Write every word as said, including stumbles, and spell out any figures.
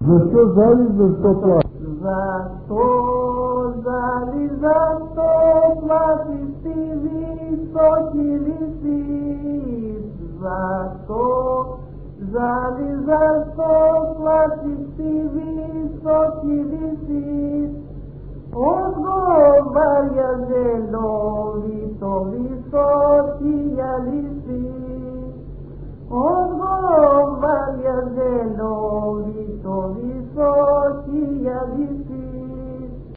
Защо жали, защо плачеш? Защо жали, защо плачеш ти, високи висиш? Защо жали, защо плачеш ти, високи висиш? Отговаря зеловито, високия лисиш.